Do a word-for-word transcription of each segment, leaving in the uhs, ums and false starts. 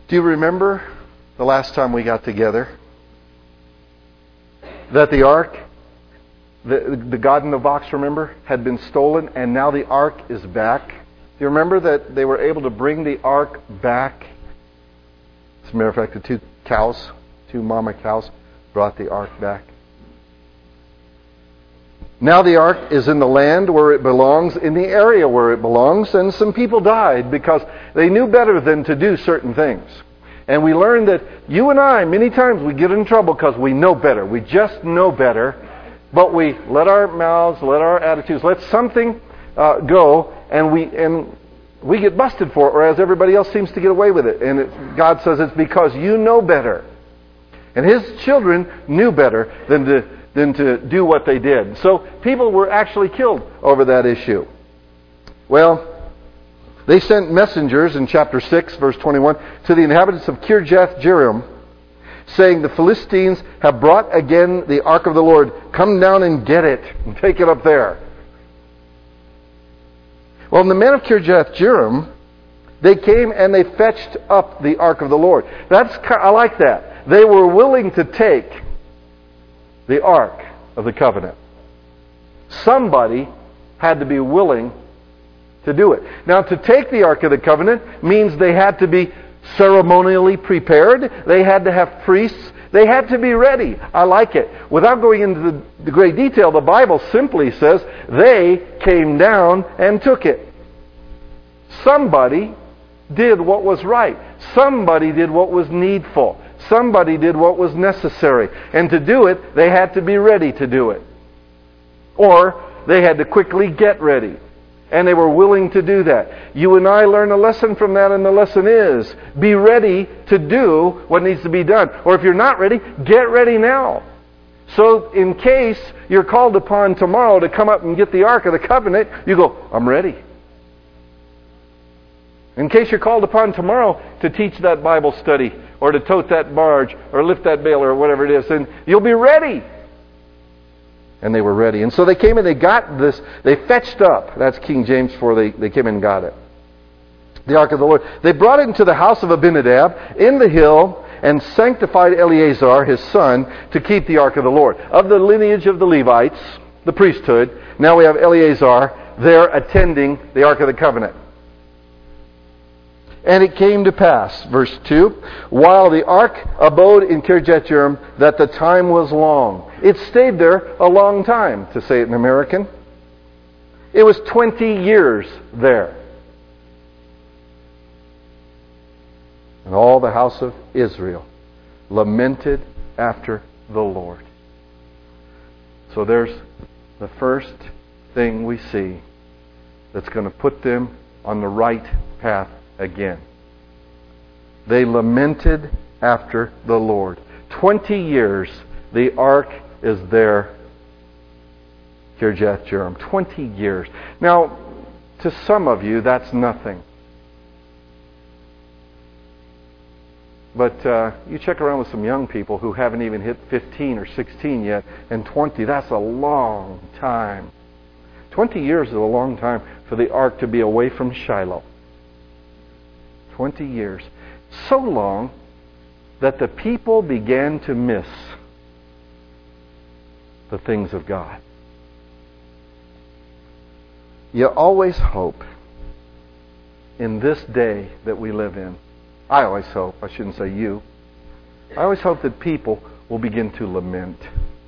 Do you remember the last time we got together? That the ark, the, the God in the box, remember, had been stolen, and now the ark is back. Do you remember that they were able to bring the ark back? As a matter of fact, the two cows, two mama cows, brought the ark back. Now the ark is in the land where it belongs, in the area where it belongs, and some people died because they knew better than to do certain things. And we learned that you and I, many times we get in trouble because we know better. We just know better, but we let our mouths, let our attitudes, let something uh, go, and we and we get busted for it, whereas everybody else seems to get away with it. And it, God says it's because you know better. And His children knew better than to than to do what they did. So people were actually killed over that issue. Well, they sent messengers in chapter six, verse twenty-one, to the inhabitants of Kirjath Jearim, saying, the Philistines have brought again the ark of the Lord. Come down and get it and take it up there. Well, the men of Kirjath Jearim, they came and they fetched up the ark of the Lord. That's I like that. They were willing to take the ark of the covenant. Somebody had to be willing to do it. Now, to take the ark of the covenant means they had to be ceremonially prepared. They had to have priests. They had to be ready. I like it. Without going into the, the great detail, the Bible simply says they came down and took it. Somebody did what was right. Somebody did what was needful. Somebody did what was necessary. And to do it, they had to be ready to do it. Or they had to quickly get ready. And they were willing to do that. You and I learn a lesson from that, and the lesson is, be ready to do what needs to be done. Or if you're not ready, get ready now. So in case you're called upon tomorrow to come up and get the Ark of the Covenant, you go, I'm ready. In case you're called upon tomorrow to teach that Bible study, or to tote that barge, or lift that bale, or whatever it is, then you'll be ready. And they were ready. And so they came and they got this, they fetched up, that's King James for they, they came and got it, the Ark of the Lord. They brought it into the house of Abinadab in the hill, and sanctified Eleazar, his son, to keep the Ark of the Lord. Of the lineage of the Levites, the priesthood, now we have Eleazar there attending the Ark of the Covenant. And it came to pass, verse two, while the ark abode in Kirjath Jearim, that the time was long. It stayed there a long time, to say it in American. It was twenty years there. And all the house of Israel lamented after the Lord. So there's the first thing we see that's going to put them on the right path again. They lamented after the Lord. Twenty years the ark is there, Kirjath Jearim. Twenty years. Now, to some of you, that's nothing. But uh, you check around with some young people who haven't even hit fifteen or sixteen yet, and twenty, that's a long time. Twenty years is a long time for the ark to be away from Shiloh. Twenty years. So long that the people began to miss the things of God. You always hope in this day that we live in. I always hope, I shouldn't say you, I always hope that people will begin to lament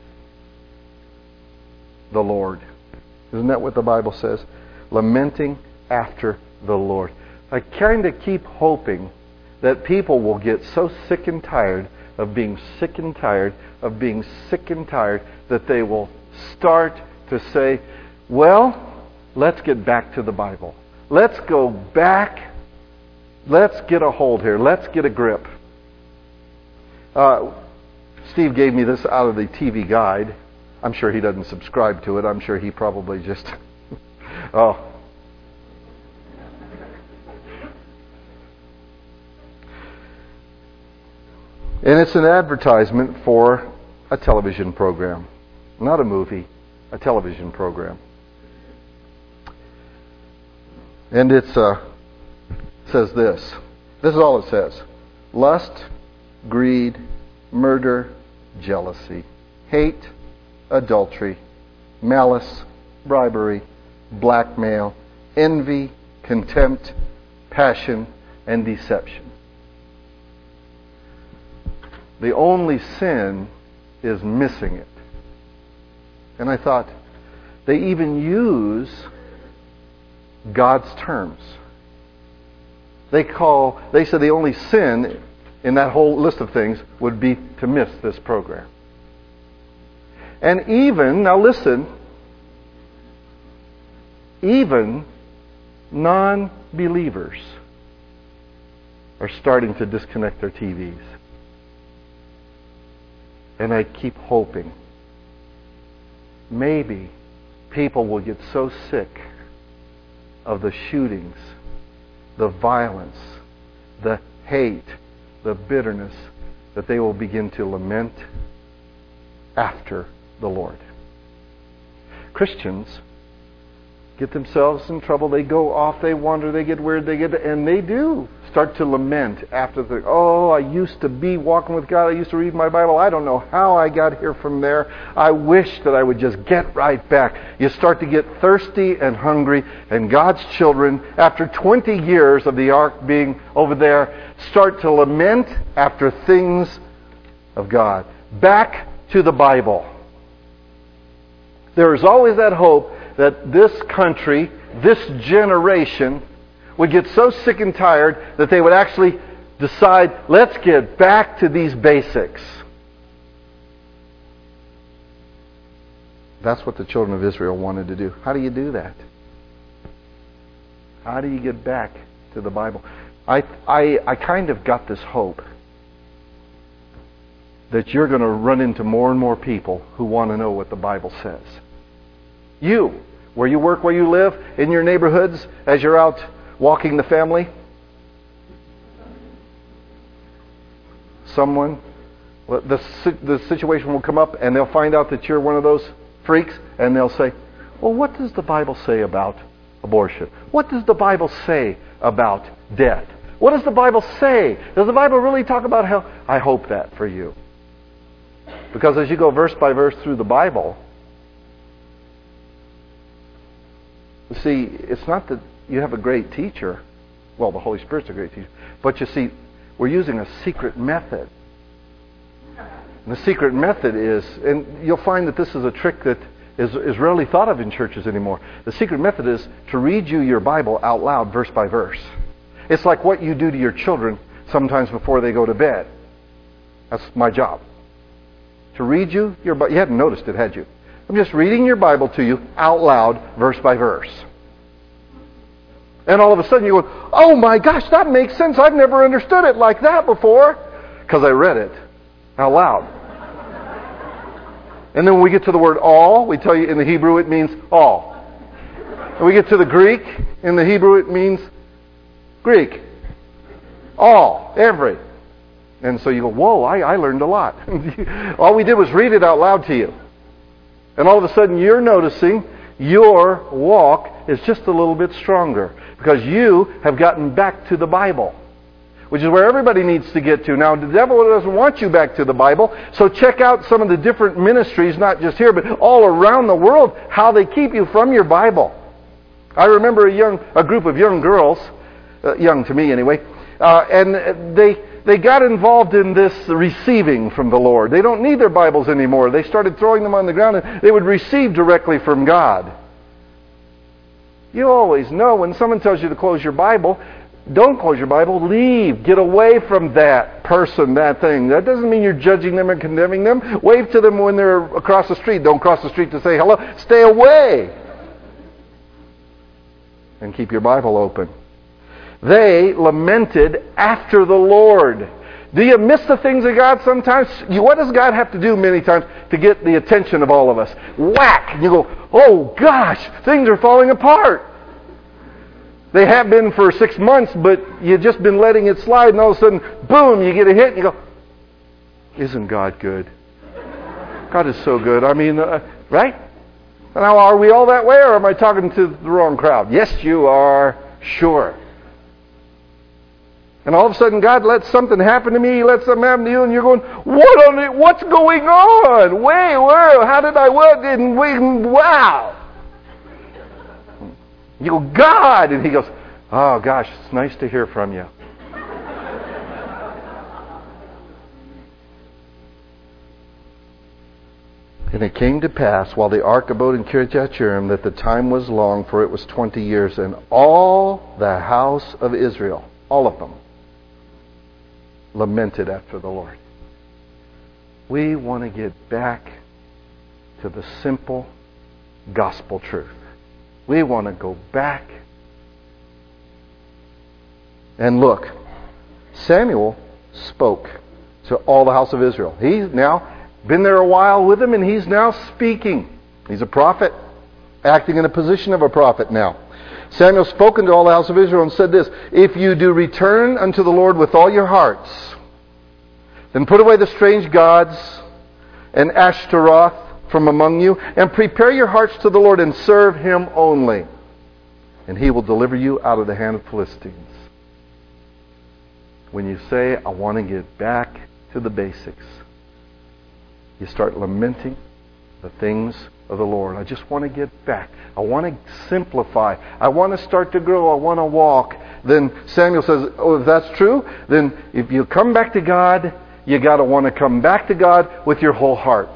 the Lord. Isn't that what the Bible says? Lamenting after the Lord. I kind of keep hoping that people will get so sick and tired of being sick and tired of being sick and tired that they will start to say, well, let's get back to the Bible. Let's go back. Let's get a hold here. Let's get a grip. Uh, Steve gave me this out of the T V Guide. I'm sure he doesn't subscribe to it. I'm sure he probably just... oh. And it's an advertisement for a television program. Not a movie, a television program. And it uh, says this. This is all it says. lust, greed, murder, jealousy, hate, adultery, malice, bribery, blackmail, envy, contempt, passion, and deception. The only sin is missing it. And I thought, they even use God's terms. They call, they said the only sin in that whole list of things would be to miss this program. And even, now listen, even non-believers are starting to disconnect their T Vs. And I keep hoping maybe people will get so sick of the shootings, the violence, the hate, the bitterness, that they will begin to lament after the Lord. Christians get themselves in trouble. They go off, they wander, they get weird, they get, and they do start to lament after the, oh, I used to be walking with God. I used to read my Bible. I don't know how I got here from there. I wish that I would just get right back. You start to get thirsty and hungry, and God's children, after twenty years of the ark being over there, start to lament after things of God. Back to the Bible. There is always that hope that this country, this generation, would get so sick and tired that they would actually decide, let's get back to these basics. That's what the children of Israel wanted to do. How do you do that? How do you get back to the Bible? I, I, I kind of got this hope that you're going to run into more and more people who want to know what the Bible says. You, where you work, where you live, in your neighborhoods, as you're out walking the family, someone, the, the situation will come up and they'll find out that you're one of those freaks, and they'll say, well, what does the Bible say about abortion? What does the Bible say about death? What does the Bible say? Does the Bible really talk about hell? I hope that for you. Because as you go verse by verse through the Bible, you see, it's not that you have a great teacher. Well, the Holy Spirit's a great teacher. But you see, we're using a secret method. And the secret method is, and you'll find that this is a trick that is, is rarely thought of in churches anymore. The secret method is to read you your Bible out loud, verse by verse. It's like what you do to your children sometimes before they go to bed. That's my job. To read you your Bible. You hadn't noticed it, had you? I'm just reading your Bible to you out loud, verse by verse. And all of a sudden you go, oh my gosh, that makes sense. I've never understood it like that before. Because I read it out loud. And then when we get to the word all, we tell you in the Hebrew it means all. And we get to the Greek, in the Hebrew it means Greek. All, every. And so you go, whoa, I, I learned a lot. All we did was read it out loud to you. And all of a sudden you're noticing your walk is just a little bit stronger. Because you have gotten back to the Bible. Which is where everybody needs to get to. Now, the devil doesn't want you back to the Bible. So check out some of the different ministries, not just here, but all around the world, how they keep you from your Bible. I remember a young, a group of young girls, uh, young to me anyway, uh, and they they got involved in this receiving from the Lord. They don't need their Bibles anymore. They started throwing them on the ground, and they would receive directly from God. You always know when someone tells you to close your Bible, don't close your Bible, leave. Get away from that person, that thing. That doesn't mean you're judging them and condemning them. Wave to them when they're across the street. Don't cross the street to say hello. Stay away. And keep your Bible open. They lamented after the Lord. Do you miss the things of God sometimes? You, what does God have to do many times to get the attention of all of us? Whack! And you go, oh gosh, things are falling apart. They have been for six months, but you've just been letting it slide, and all of a sudden, boom, you get a hit, and you go, isn't God good? God is so good. I mean, uh, right? Now, are we all that way, or am I talking to the wrong crowd? Yes, you are. Sure. And all of a sudden God lets something happen to me, He lets something happen to you, and you're going, what on it, what's going on? Wait, where, how did I, what, and wait, wow. You go, God, and He goes, oh gosh, it's nice to hear from you. And it came to pass, while the ark abode in Kirjath-jearim, that the time was long, for it was twenty years, and all the house of Israel, all of them, lamented after the Lord. We want to get back to the simple gospel truth. We want to go back. And look, Samuel spoke to all the house of Israel. He's now been there a while with him, and he's now speaking. He's a prophet, acting in a position of a prophet now. Samuel spoke to all the house of Israel and said this, if you do return unto the Lord with all your hearts, then put away the strange gods and Ashtaroth from among you, and prepare your hearts to the Lord and serve Him only, and He will deliver you out of the hand of Philistines. When you say, I want to get back to the basics, you start lamenting the things of the Lord. I just want to get back. I want to simplify. I want to start to grow. I want to walk. Then Samuel says, oh, if that's true, then if you come back to God, you got to want to come back to God with your whole heart.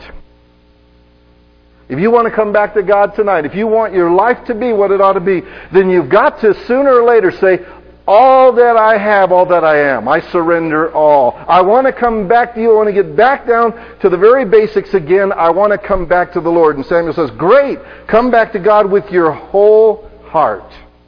If you want to come back to God tonight, if you want your life to be what it ought to be, then you've got to sooner or later say, all that I have, all that I am, I surrender all. I want to come back to you. I want to get back down to the very basics again. I want to come back to the Lord. And Samuel says, great, come back to God with your whole heart.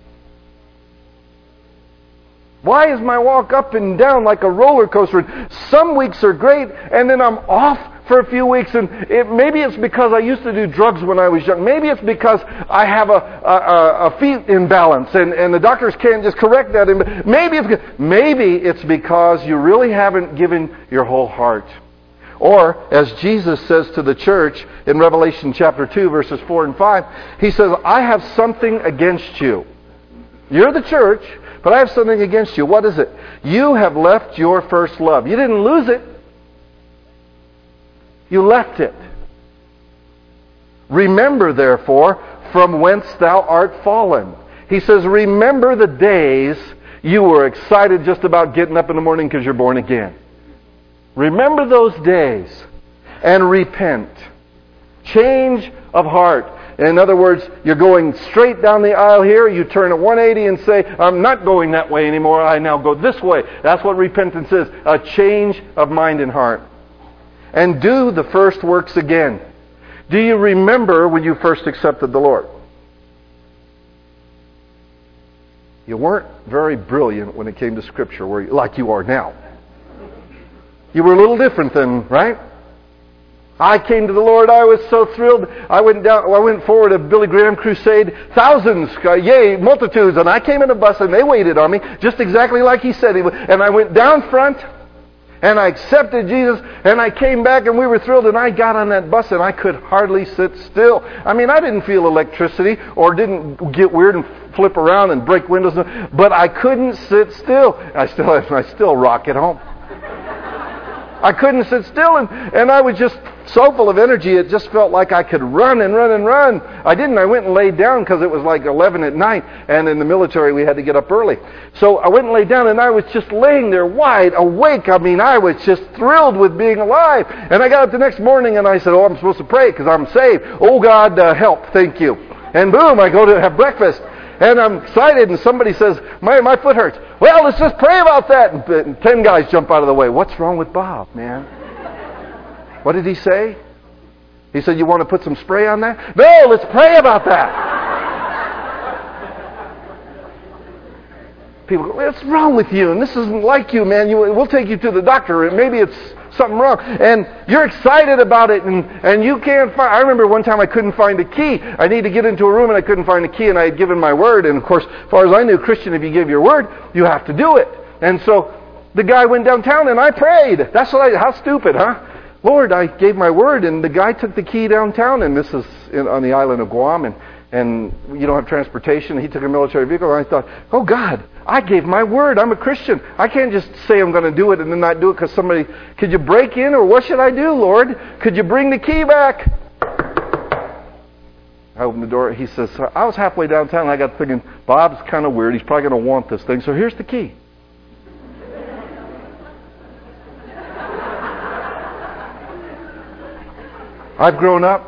Why is my walk up and down like a roller coaster? Some weeks are great, and then I'm off for a few weeks, and it, maybe it's because I used to do drugs when I was young. Maybe it's because I have a, a, a feet imbalance, and, and the doctors can't just correct that. Maybe it's, maybe it's because you really haven't given your whole heart. Or, as Jesus says to the church in Revelation chapter two, verses four and five, He says, I have something against you. You're the church, but I have something against you. What is it? You have left your first love. You didn't lose it. You left it. Remember, therefore, from whence thou art fallen. He says, remember the days you were excited just about getting up in the morning because you're born again. Remember those days and repent. Change of heart. In other words, you're going straight down the aisle here, you turn at one eighty and say, I'm not going that way anymore, I now go this way. That's what repentance is, a change of mind and heart. And do the first works again. Do you remember when you first accepted the Lord? You weren't very brilliant when it came to Scripture, were you, like you are now. You were a little different then, right? I came to the Lord, I was so thrilled. I went down, I went forward a Billy Graham crusade, thousands, uh, yay, multitudes, and I came in a bus and they waited on me, just exactly like He said He would. And I went down front, and I accepted Jesus, and I came back, and we were thrilled, and I got on that bus, and I could hardly sit still. I mean, I didn't feel electricity, or didn't get weird and flip around and break windows, but I couldn't sit still. I still, I still rock at home. I couldn't sit still, and, and I was just so full of energy, it just felt like I could run and run and run. I didn't. I went and laid down because it was like eleven at night, and in the military we had to get up early. So I went and laid down, and I was just laying there wide awake. I mean, I was just thrilled with being alive. And I got up the next morning, and I said, oh, I'm supposed to pray because I'm saved. Oh, God, uh, help. Thank you. And boom, I go to have breakfast. And I'm excited, and somebody says, my, my foot hurts. Well, let's just pray about that. And, and ten guys jump out of the way. What's wrong with Bob, man? What did he say? He said, you want to put some spray on that? No, let's pray about that. People go, what's wrong with you? And this isn't like you, man. You, we'll take you to the doctor. Maybe it's something wrong. And you're excited about it, and, and you can't find... I remember one time I couldn't find a key. I needed to get into a room, and I couldn't find a key, and I had given my word. And, of course, as far as I knew, Christian, if you give your word, you have to do it. And so the guy went downtown, and I prayed. That's what I... How stupid, huh? Lord, I gave my word, and the guy took the key downtown, and this is in, on the island of Guam, and, and you don't have transportation. He took a military vehicle, and I thought, oh God, I gave my word. I'm a Christian. I can't just say I'm going to do it and then not do it because somebody, could you break in, or what should I do, Lord? Could you bring the key back? I opened the door. He says, I was halfway downtown, and I got thinking, Bob's kind of weird. He's probably going to want this thing, so here's the key. I've grown up.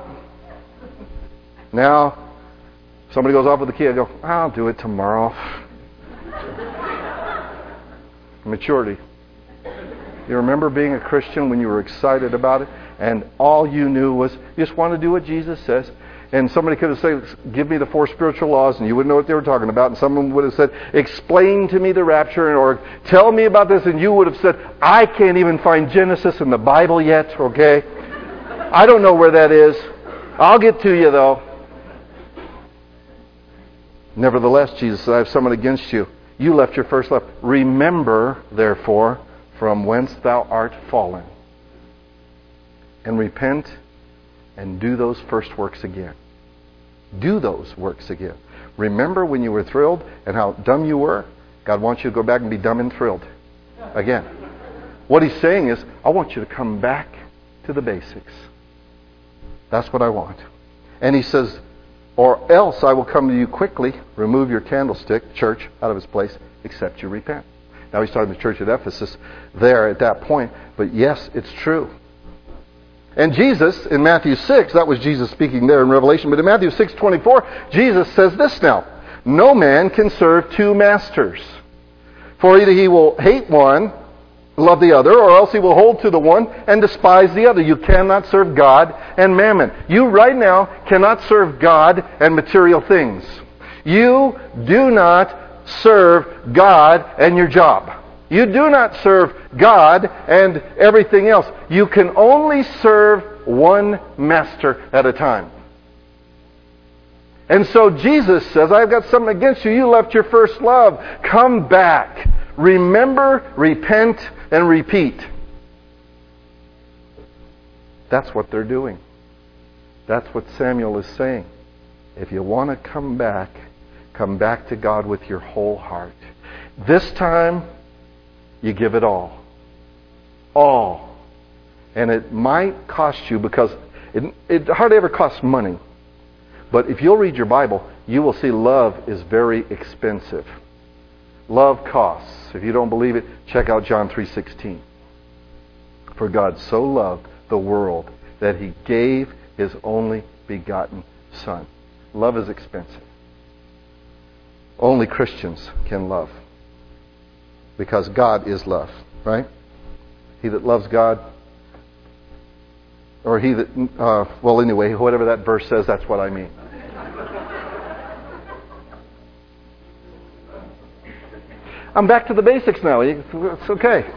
Now, somebody goes off with the key, I go, I'll do it tomorrow. Maturity. You remember being a Christian when you were excited about it, and all you knew was you just want to do what Jesus says. And somebody could have said, give me the four spiritual laws, and you wouldn't know what they were talking about. And someone would have said, explain to me the rapture, or tell me about this, and you would have said, I can't even find Genesis in the Bible yet, okay? I don't know where that is. I'll get to you, though. Nevertheless, Jesus said, I have someone against you. You left your first love. Remember, therefore, from whence thou art fallen. And repent and do those first works again. Do those works again. Remember when you were thrilled and how dumb you were? God wants you to go back and be dumb and thrilled again. What He's saying is, I want you to come back to the basics. That's what I want. And He says, or else I will come to you quickly, remove your candlestick, church, out of its place, except you repent. Now He's talking to the church at Ephesus there at that point. But yes, it's true. And Jesus, in Matthew six, that was Jesus speaking there in Revelation, but in Matthew six twenty-four, Jesus says this now, no man can serve two masters. For either he will hate one, love the other, or else he will hold to the one and despise the other. You cannot serve God and mammon. You right now cannot serve God and material things. You do not serve God and your job. You do not serve God and everything else. You can only serve one master at a time. And so Jesus says, I've got something against you. You left your first love. Come back. Remember, repent, and repeat. That's what they're doing. That's what Samuel is saying. If you want to come back, come back to God with your whole heart. This time, you give it all. All. And it might cost you, because it, it hardly ever costs money. But if you'll read your Bible, you will see love is very expensive. Love costs. If you don't believe it, check out John three sixteen. For God so loved the world that He gave His only begotten Son. Love is expensive. Only Christians can love. Because God is love, right? He that loves God, or he that, uh, well anyway, whatever that verse says, that's what I mean. I'm back to the basics now. It's okay.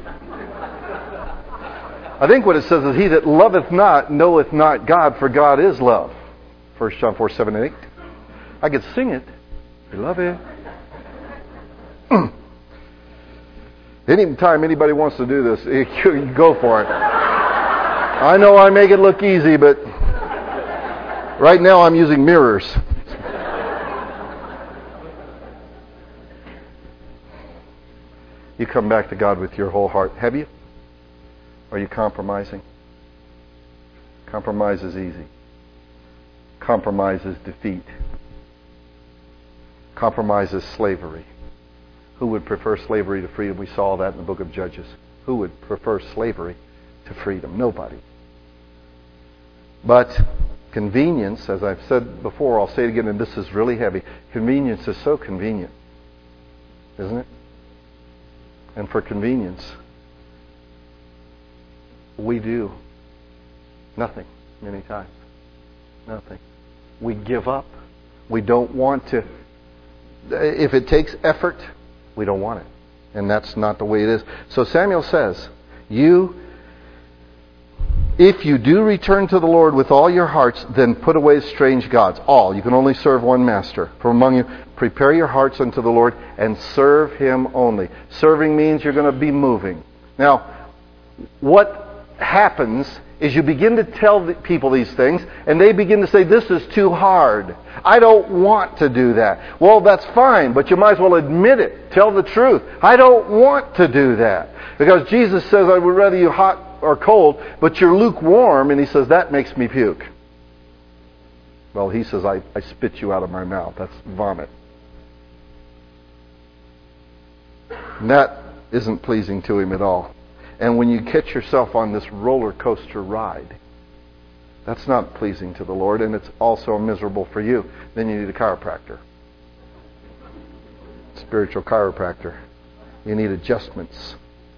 I think what it says is, he that loveth not knoweth not God, for God is love. First John four, seven, and eight. I could sing it. Beloved. Anytime anybody wants to do this, you go for it. I know I make it look easy, but right now I'm using mirrors. You come back to God with your whole heart. Have you? Are you compromising? Compromise is easy. Compromise is defeat. Compromise is slavery. Who would prefer slavery to freedom? We saw that in the book of Judges. Who would prefer slavery to freedom? Nobody. But convenience, as I've said before, I'll say it again, and this is really heavy. Convenience is so convenient, isn't it? And for convenience, we do nothing many times. Nothing. We give up. We don't want to. If it takes effort, we don't want it. And that's not the way it is. So Samuel says, you, if you do return to the Lord with all your hearts, then put away strange gods. All. You can only serve one master. From among you, prepare your hearts unto the Lord and serve Him only. Serving means you're going to be moving. Now, what happens is you begin to tell the people these things, and they begin to say, this is too hard. I don't want to do that. Well, that's fine, but you might as well admit it. Tell the truth. I don't want to do that. Because Jesus says, I would rather you hot or cold, but you're lukewarm, and he says, that makes me puke. Well, he says, I, I spit you out of my mouth. That's vomit. And that isn't pleasing to him at all. And when you catch yourself on this roller coaster ride, that's not pleasing to the Lord, and it's also miserable for you. Then you need a chiropractor. Spiritual chiropractor. You need adjustments.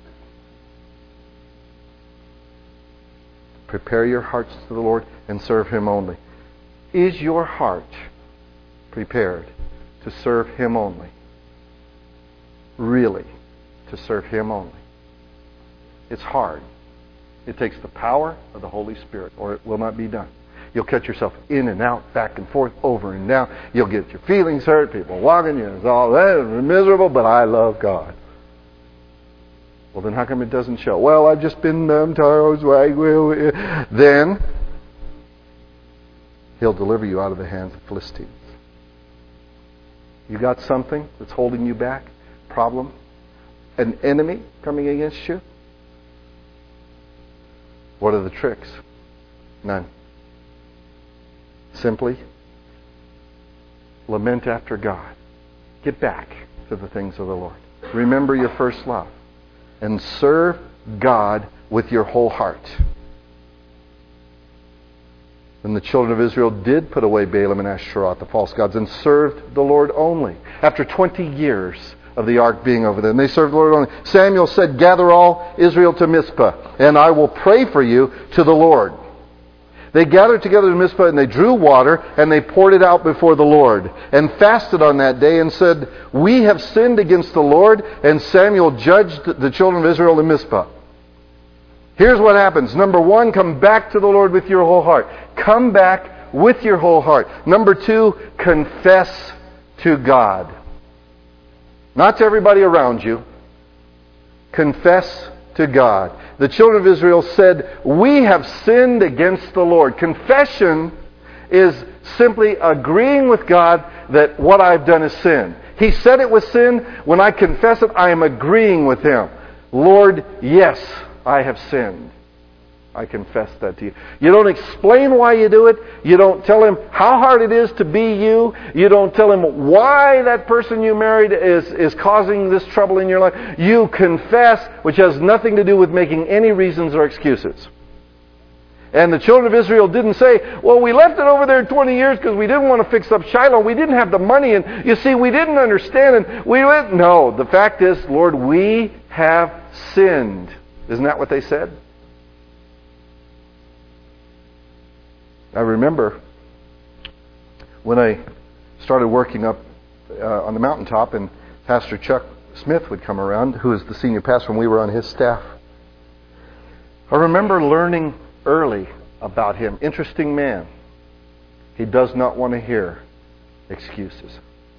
Prepare your hearts to the Lord and serve Him only. Is your heart prepared to serve Him only? Really, to serve Him only? It's hard. It takes the power of the Holy Spirit, or it will not be done. You'll catch yourself in and out, back and forth, over and down. You'll get your feelings hurt, people walking you. It's all that miserable, but I love God. Well, then how come it doesn't show? Well, I've just been um, tired. Then He'll deliver you out of the hands of Philistines. You got something that's holding you back? Problem? An enemy coming against you? What are the tricks? None. Simply lament after God. Get back to the things of the Lord. Remember your first love. And serve God with your whole heart. And the children of Israel did put away Balaam and Asherah, the false gods, and served the Lord only. After twenty years of the ark being over there, and they served the Lord only. Samuel said, gather all Israel to Mizpah, and I will pray for you to the Lord. They gathered together to Mizpah, and they drew water, and they poured it out before the Lord, and fasted on that day, and said, we have sinned against the Lord. And Samuel judged the children of Israel in Mizpah. Here's what happens. Number one, come back to the Lord with your whole heart. Come back with your whole heart. Number two, confess to God. Not to everybody around you. Confess to God. The children of Israel said, we have sinned against the Lord. Confession is simply agreeing with God that what I've done is sin. He said it was sin. When I confess it, I am agreeing with Him. Lord, yes, I have sinned. I confess that to you. You don't explain why you do it. You don't tell him how hard it is to be you. You don't tell him why that person you married is, is causing this trouble in your life. You confess, which has nothing to do with making any reasons or excuses. And the children of Israel didn't say, well, we left it over there twenty years because we didn't want to fix up Shiloh. We didn't have the money, and you see, we didn't understand. And we went. No, the fact is, Lord, we have sinned. Isn't that what they said? I remember when I started working up uh, on the mountaintop, and Pastor Chuck Smith would come around, who is the senior pastor, and we were on his staff. I remember learning early about him. Interesting man. He does not want to hear excuses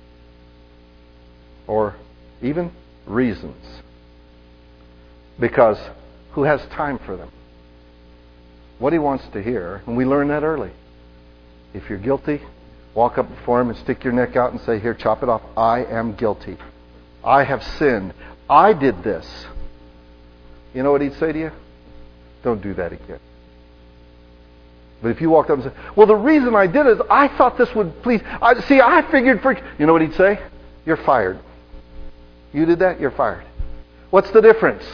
or even reasons, because who has time for them? What he wants to hear, and we learn that early. If you're guilty, walk up before him and stick your neck out and say, here, chop it off. I am guilty. I have sinned. I did this. You know what he'd say to you? Don't do that again. But if you walked up and said, well, the reason I did it is I thought this would please. I, see, I figured for... You know what he'd say? You're fired. You did that? You're fired. What's the difference?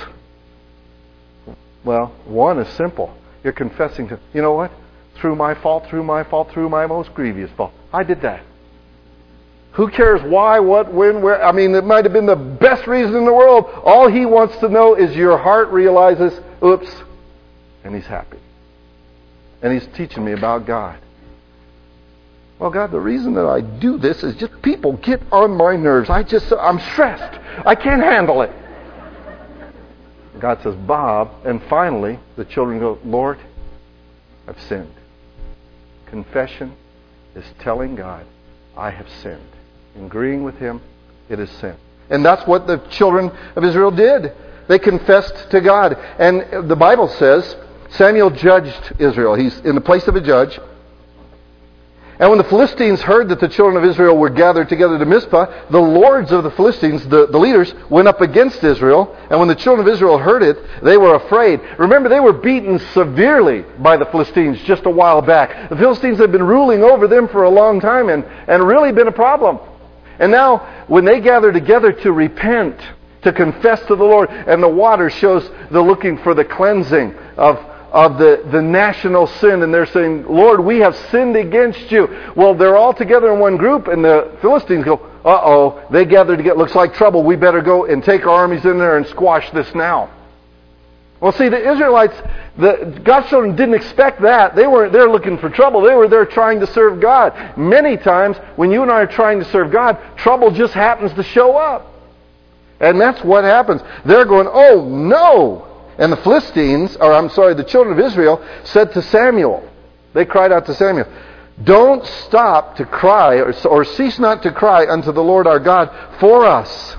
Well, one is simple. You're confessing to, you know what? Through my fault, through my fault, through my most grievous fault. I did that. Who cares why, what, when, where? I mean, it might have been the best reason in the world. All he wants to know is your heart realizes, oops, and he's happy. And he's teaching me about God. Well, God, the reason that I do this is just people get on my nerves. I just, I'm stressed. I can't handle it. God says, Bob, and finally the children go, Lord, I've sinned. Confession is telling God, I have sinned. In agreeing with Him, it is sin. And that's what the children of Israel did. They confessed to God. And the Bible says Samuel judged Israel. He's in the place of a judge. And when the Philistines heard that the children of Israel were gathered together to Mizpah, the lords of the Philistines, the, the leaders, went up against Israel. And when the children of Israel heard it, they were afraid. Remember, they were beaten severely by the Philistines just a while back. The Philistines had been ruling over them for a long time and, and really been a problem. And now, when they gather together to repent, to confess to the Lord, and the water shows the looking for the cleansing of of the, the national sin, and they're saying, Lord, we have sinned against you. Well, they're all together in one group, and the Philistines go, uh-oh, they gather together, looks like trouble, we better go and take our armies in there and squash this now. Well, see, the Israelites, the God's children didn't expect that. They weren't there looking for trouble. They were there trying to serve God. Many times, when you and I are trying to serve God, trouble just happens to show up. And that's what happens. They're going, oh no! And the Philistines, or I'm sorry, the children of Israel said to Samuel, they cried out to Samuel, don't stop to cry, or, or cease not to cry unto the Lord our God for us,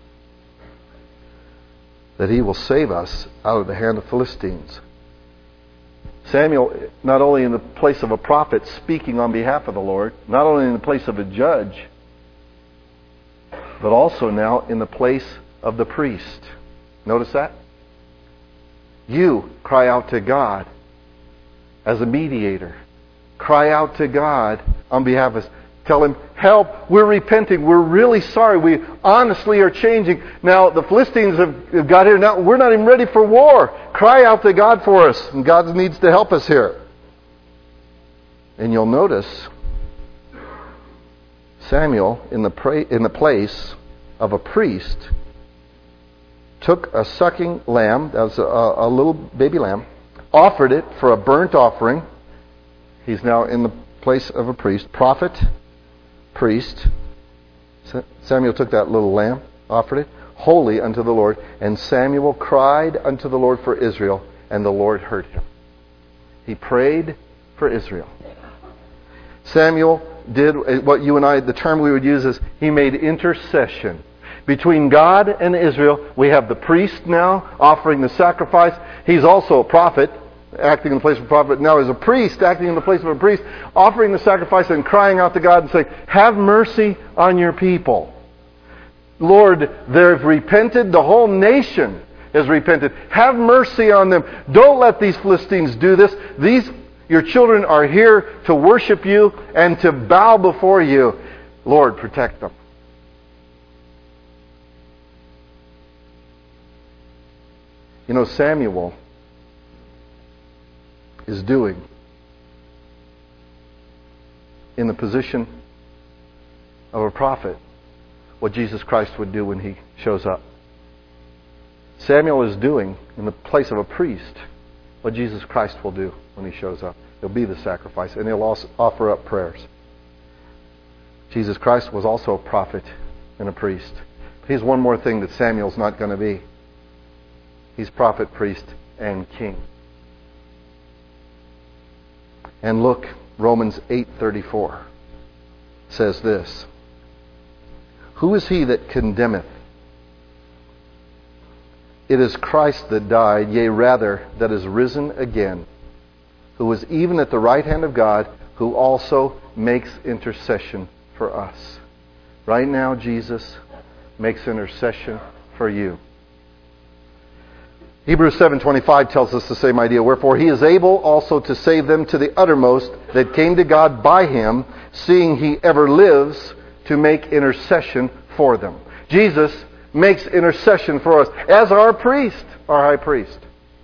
that He will save us out of the hand of Philistines. Samuel, not only in the place of a prophet speaking on behalf of the Lord, not only in the place of a judge, but also now in the place of the priest. Notice that? You cry out to God as a mediator. Cry out to God on behalf of us. Tell Him, help, we're repenting, we're really sorry, we honestly are changing. Now, the Philistines have got here, now we're not even ready for war. Cry out to God for us, and God needs to help us here. And you'll notice Samuel, in the, pra- in the place of a priest, took a sucking lamb, that was a, a little baby lamb, offered it for a burnt offering. He's now in the place of a priest, prophet, priest. Samuel took that little lamb, offered it, holy unto the Lord, and Samuel cried unto the Lord for Israel, and the Lord heard him. He prayed for Israel. Samuel did what you and I, the term we would use is, he made intercession. Between God and Israel, we have the priest now offering the sacrifice. He's also a prophet, acting in the place of a prophet. Now he's a priest, acting in the place of a priest, offering the sacrifice and crying out to God and saying, have mercy on your people. Lord, they've repented. The whole nation has repented. Have mercy on them. Don't let these Philistines do this. These, your children are here to worship you and to bow before you. Lord, protect them. You know, Samuel is doing in the position of a prophet what Jesus Christ would do when He shows up. Samuel is doing in the place of a priest what Jesus Christ will do when He shows up. He'll be the sacrifice, and He'll also offer up prayers. Jesus Christ was also a prophet and a priest. He's one more thing that Samuel's not going to be. He's prophet, priest, and king. And look, Romans eight thirty-four says this. Who is he that condemneth? It is Christ that died, yea rather, that is risen again, who is even at the right hand of God, who also makes intercession for us. Right now, Jesus makes intercession for you. Hebrews seven twenty-five tells us the same idea. Wherefore He is able also to save them to the uttermost that came to God by Him, seeing He ever lives to make intercession for them. Jesus makes intercession for us as our priest, our high priest.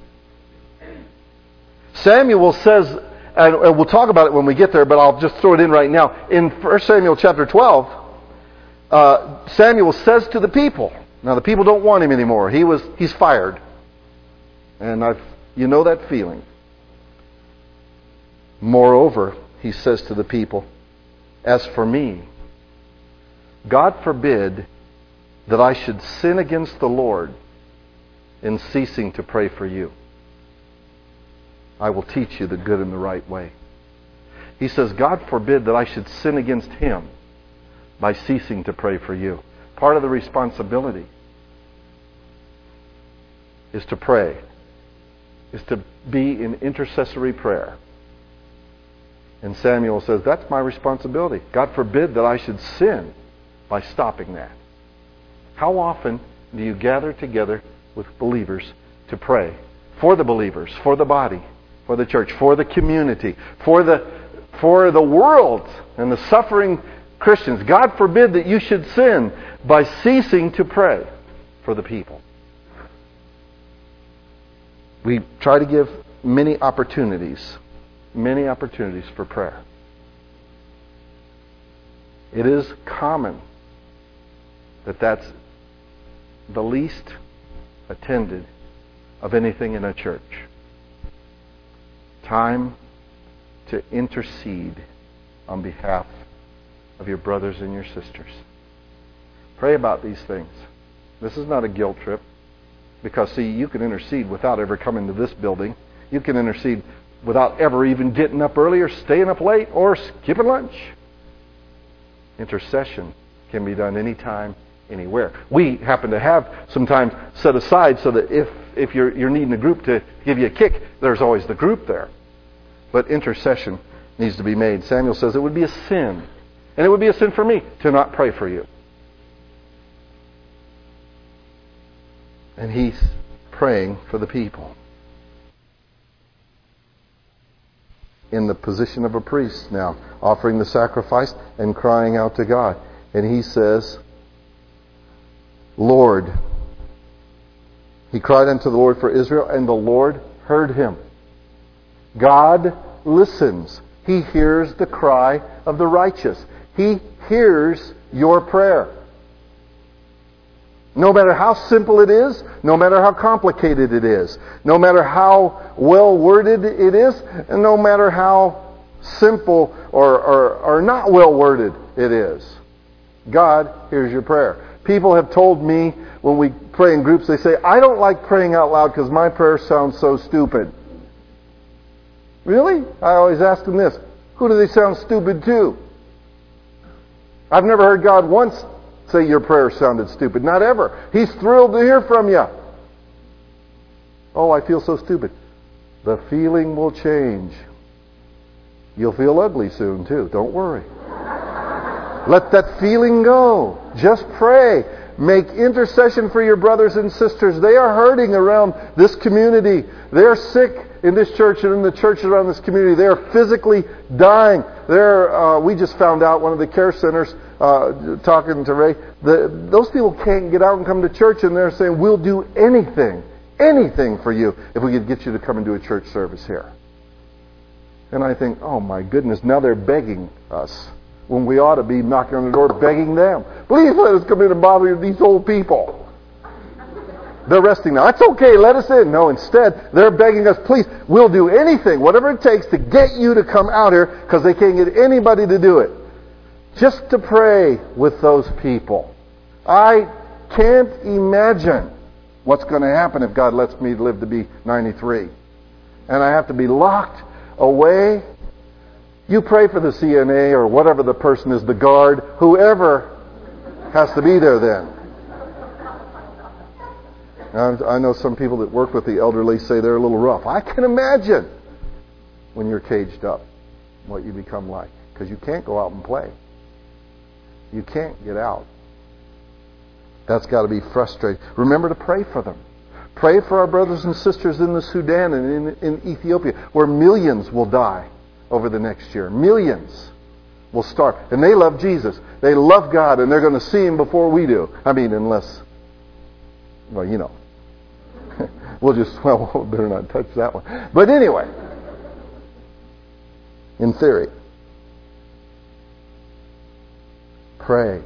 Samuel says, and we'll talk about it when we get there, but I'll just throw it in right now. In First Samuel chapter twelve, uh, Samuel says to the people, now the people don't want him anymore. He was he's fired. And I've, you know that feeling. Moreover, he says to the people, as for me, God forbid that I should sin against the Lord in ceasing to pray for you. I will teach you the good and the right way. He says, God forbid that I should sin against Him by ceasing to pray for you. Part of the responsibility is to pray is to be in intercessory prayer. And Samuel says, that's my responsibility. God forbid that I should sin by stopping that. How often do you gather together with believers to pray for the believers, for the body, for the church, for the community, for the for the world and the suffering Christians? God forbid that you should sin by ceasing to pray for the people. We try to give many opportunities, many opportunities for prayer. It is common that that's the least attended of anything in a church. Time to intercede on behalf of your brothers and your sisters. Pray about these things. This is not a guilt trip. Because, see, you can intercede without ever coming to this building. You can intercede without ever even getting up early or staying up late or skipping lunch. Intercession can be done anytime, anywhere. We happen to have some time set aside so that if, if you're, you're needing a group to give you a kick, there's always the group there. But intercession needs to be made. Samuel says it would be a sin. And it would be a sin for me to not pray for you. And he's praying for the people. In the position of a priest now, offering the sacrifice and crying out to God. And he says, Lord. He cried unto the Lord for Israel, and the Lord heard him. God listens. He hears the cry of the righteous. He hears your prayer. No matter how simple it is, no matter how complicated it is, no matter how well worded it is, and no matter how simple or, or, or not well worded it is, God hears your prayer. People have told me when we pray in groups, they say, I don't like praying out loud because my prayer sounds so stupid. Really? I always ask them this. Who do they sound stupid to? I've never heard God once say your prayer sounded stupid. Not ever. He's thrilled to hear from you. Oh, I feel so stupid. The feeling will change. You'll feel ugly soon too. Don't worry. Let that feeling go. Just pray. Make intercession for your brothers and sisters. They are hurting around this community. They are sick in this church and in the churches around this community. They are physically dying. They're, uh, we just found out one of the care centers, uh, talking to Ray, the, those people can't get out and come to church, and they're saying, we'll do anything, anything for you if we could get you to come and do a church service here. And I think, oh my goodness, now they're begging us when we ought to be knocking on the door begging them. Please let us come in and bother these old people. They're resting now. That's okay, let us in. No, instead, they're begging us, please, we'll do anything, whatever it takes to get you to come out here because they can't get anybody to do it. Just to pray with those people. I can't imagine what's going to happen if God lets me live to be ninety-three. And I have to be locked away. You pray for the C N A or whatever the person is, the guard, whoever has to be there then. I know some people that work with the elderly say they're a little rough. I can imagine when you're caged up what you become like. Because you can't go out and play. You can't get out. That's got to be frustrating. Remember to pray for them. Pray for our brothers and sisters in the Sudan and in, in Ethiopia, where millions will die over the next year. Millions will starve. And they love Jesus. They love God, and they're going to see Him before we do. I mean, unless, well, you know. We'll just, well, we'll better not touch that one. But anyway, in theory, pray.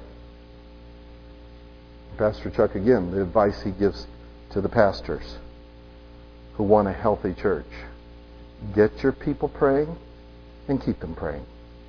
Pastor Chuck, again, the advice he gives to the pastors who want a healthy church. Get your people praying and keep them praying.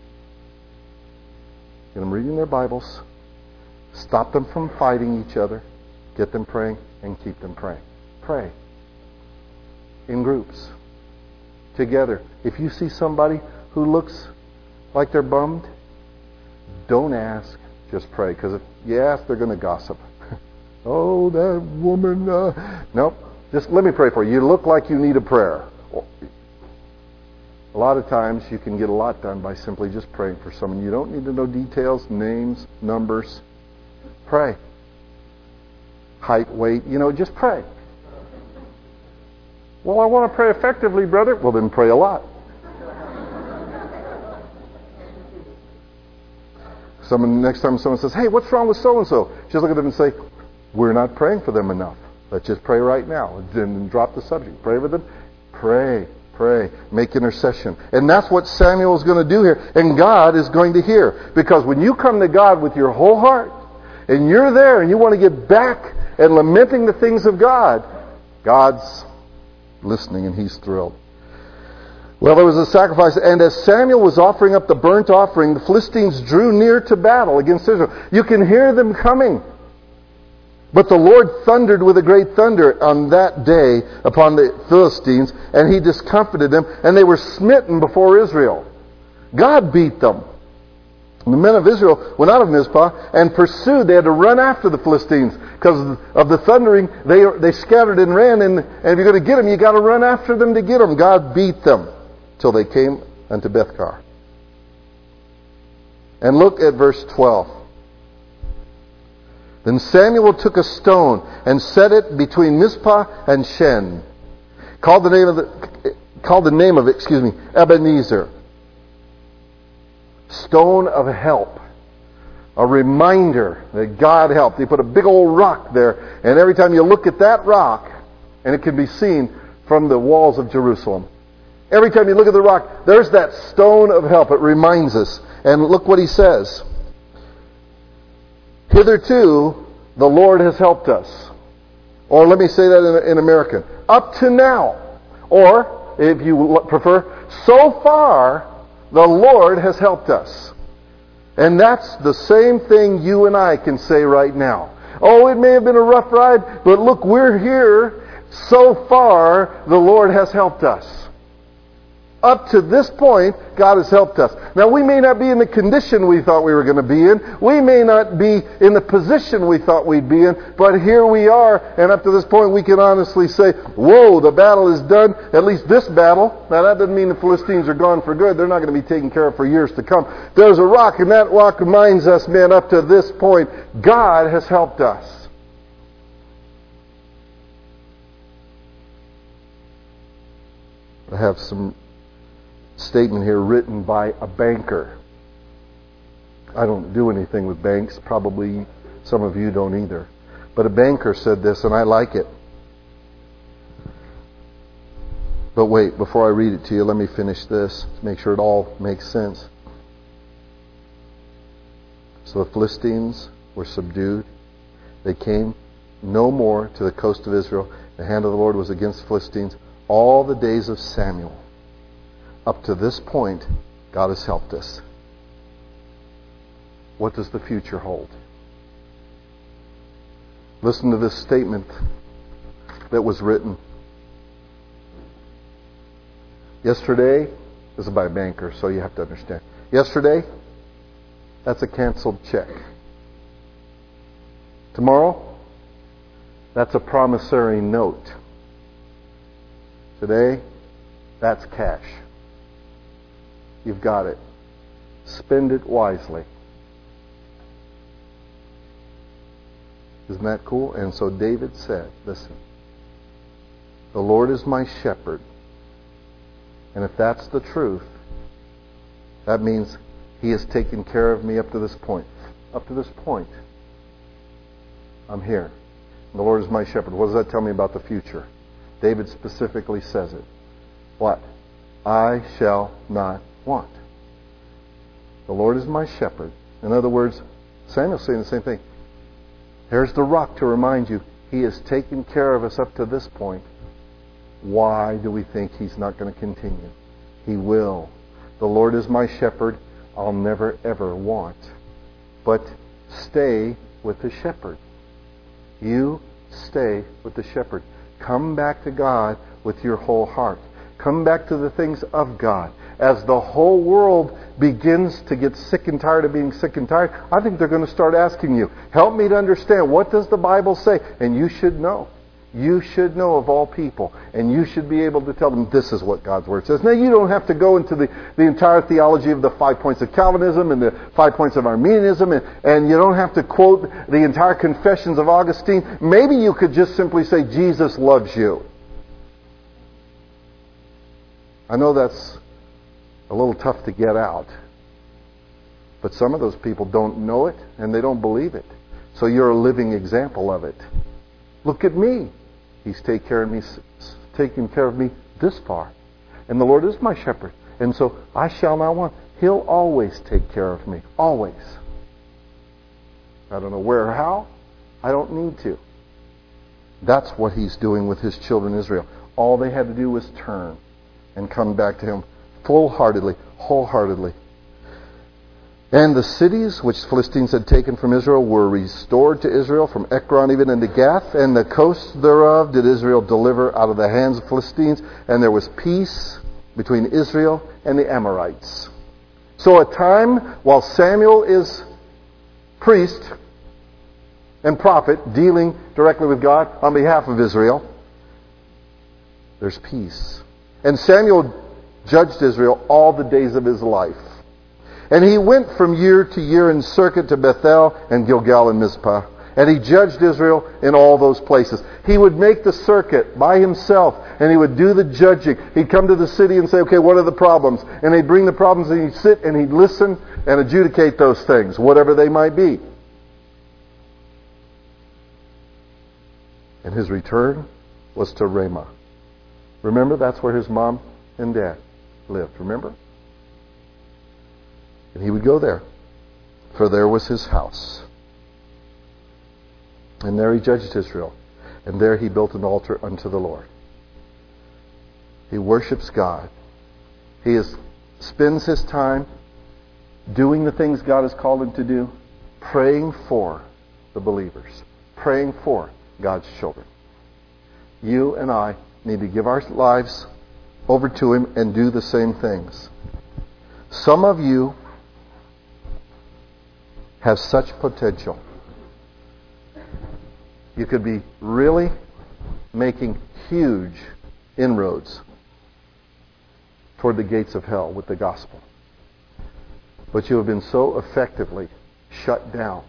Get them reading their Bibles. Stop them from fighting each other. Get them praying and keep them praying. Pray. In groups. Together. If you see somebody who looks like they're bummed, don't ask. Just pray. Because if you ask, they're going to gossip. Oh, that woman. Uh... Nope. Just let me pray for you. You look like you need a prayer. A lot of times you can get a lot done by simply just praying for someone. You don't need to know details, names, numbers. Pray. Height, weight, you know, just pray. Well, I want to pray effectively, brother. Well, then pray a lot. Someone, next time someone says, hey, what's wrong with so-and-so? Just look at them and say, we're not praying for them enough. Let's just pray right now. And then drop the subject. Pray for them. Pray. Pray. Make intercession. And that's what Samuel is going to do here. And God is going to hear. Because when you come to God with your whole heart, and you're there, and you want to get back and lamenting the things of God, God's listening and He's thrilled. Well, there was a sacrifice, and as Samuel was offering up the burnt offering, the Philistines drew near to battle against Israel. You can hear them coming. But the Lord thundered with a great thunder on that day upon the Philistines, and He discomfited them, and they were smitten before Israel. God beat them. And the men of Israel went out of Mizpah and pursued. They had to run after the Philistines because of the thundering. They they scattered and ran, and, and if you're going to get them, you got to run after them to get them. God beat them till they came unto Bethkar. And look at verse twelve. Then Samuel took a stone and set it between Mizpah and Shen. Called the name of the called the name of it, excuse me, Ebenezer. Stone of help. A reminder that God helped. He put a big old rock there, and every time you look at that rock, and it can be seen from the walls of Jerusalem. Every time you look at the rock, there's that stone of help. It reminds us. And look what he says. Hitherto, the Lord has helped us. Or let me say that in, in American. Up to now. Or, if you prefer, so far, the Lord has helped us. And that's the same thing you and I can say right now. Oh, it may have been a rough ride, but look, we're here. So far, the Lord has helped us. Up to this point, God has helped us. Now, we may not be in the condition we thought we were going to be in. We may not be in the position we thought we'd be in. But here we are, and up to this point, we can honestly say, whoa, the battle is done. At least this battle. Now, that doesn't mean the Philistines are gone for good. They're not going to be taken care of for years to come. There's a rock, and that rock reminds us, man, up to this point, God has helped us. I have some statement here written by a banker. I don't do anything with banks. Probably some of you don't either. But a banker said this, and I like it. But wait, before I read it to you, let me finish this to make sure it all makes sense. So the Philistines were subdued. They came no more to the coast of Israel. The hand of the Lord was against the Philistines all the days of Samuel. Up to this point, God has helped us. What does the future hold? Listen to this statement that was written. Yesterday, this is by a banker, so you have to understand. Yesterday, that's a canceled check. Tomorrow, that's a promissory note. Today, that's cash. You've got it. Spend it wisely. Isn't that cool? And so David said, listen, the Lord is my shepherd. And if that's the truth, that means He has taken care of me up to this point. Up to this point, I'm here. And the Lord is my shepherd. What does that tell me about the future? David specifically says it. What? I shall not want. The Lord is my shepherd. In other words, Samuel's saying the same thing. There's the rock to remind you, He has taken care of us up to this point. Why do we think He's not going to continue? He will. The Lord is my shepherd. I'll never ever want. But stay with the shepherd. You stay with the shepherd. Come back to God with your whole heart. Come back to the things of God. As the whole world begins to get sick and tired of being sick and tired, I think they're going to start asking you, help me to understand, what does the Bible say? And you should know. you should know of all people, and you should be able to tell them this is what God's Word says. Now, you don't have to go into the, the entire theology of the five points of Calvinism and the five points of Arminianism, and, and you don't have to quote the entire confessions of Augustine. Maybe you could just simply say, Jesus loves you. I know that's a little tough to get out, but some of those people don't know it, and they don't believe it. So you're a living example of it. Look at me. He's take care of me, taken care of me this far. And the Lord is my shepherd. And so I shall not want. He'll always take care of me. Always. I don't know where or how. I don't need to. That's what He's doing with His children Israel. All they had to do was turn and come back to Him full-heartedly, wholeheartedly. And the cities which the Philistines had taken from Israel were restored to Israel, from Ekron even unto Gath, and the coasts thereof did Israel deliver out of the hands of Philistines, and there was peace between Israel and the Amorites. So a time while Samuel is priest and prophet, dealing directly with God on behalf of Israel, there's peace. And Samuel judged Israel all the days of his life. And he went from year to year in circuit to Bethel and Gilgal and Mizpah. And he judged Israel in all those places. He would make the circuit by himself, and he would do the judging. He'd come to the city and say, okay, what are the problems? And they'd bring the problems, and he'd sit and he'd listen and adjudicate those things, whatever they might be. And his return was to Ramah. Remember, that's where his mom and dad lived. Remember? And he would go there, for there was his house. And there he judged Israel. And there he built an altar unto the Lord. He worships God. He is, spends his time doing the things God has called him to do, praying for the believers, praying for God's children. You and I need to give our lives over to Him and do the same things. Some of you have such potential. You could be really making huge inroads toward the gates of hell with the gospel. But you have been so effectively shut down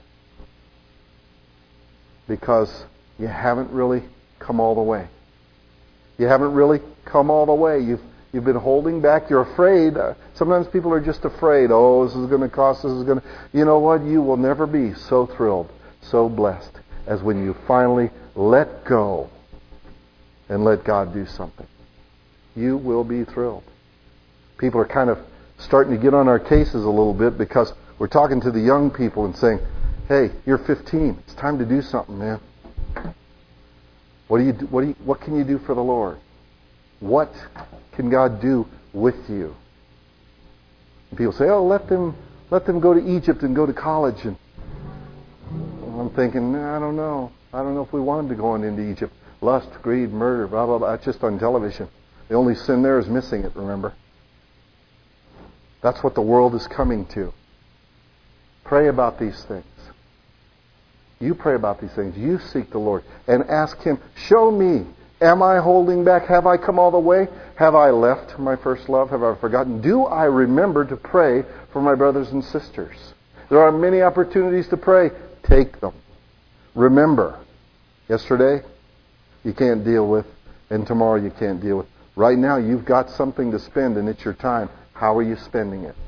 because you haven't really come all the way. You haven't really come all the way. You've You've been holding back. You're afraid. Uh, sometimes people are just afraid. Oh, this is going to cost. This is going to... You know what? You will never be so thrilled, so blessed as when you finally let go and let God do something. You will be thrilled. People are kind of starting to get on our cases a little bit because we're talking to the young people and saying, hey, you're fifteen. It's time to do something, man. What do you do, what do you, what can you do for the Lord? What can God do with you? And people say, "Oh, let them let them go to Egypt and go to college." And I'm thinking, nah, I don't know. I don't know if we want them to go into Egypt. Lust, greed, murder, blah blah blah. That's just on television. The only sin there is missing it. Remember, that's what the world is coming to. Pray about these things. You pray about these things. You seek the Lord and ask Him, show me. Am I holding back? Have I come all the way? Have I left my first love? Have I forgotten? Do I remember to pray for my brothers and sisters? There are many opportunities to pray. Take them. Remember, yesterday you can't deal with, and tomorrow you can't deal with. Right now you've got something to spend, and it's your time. How are you spending it?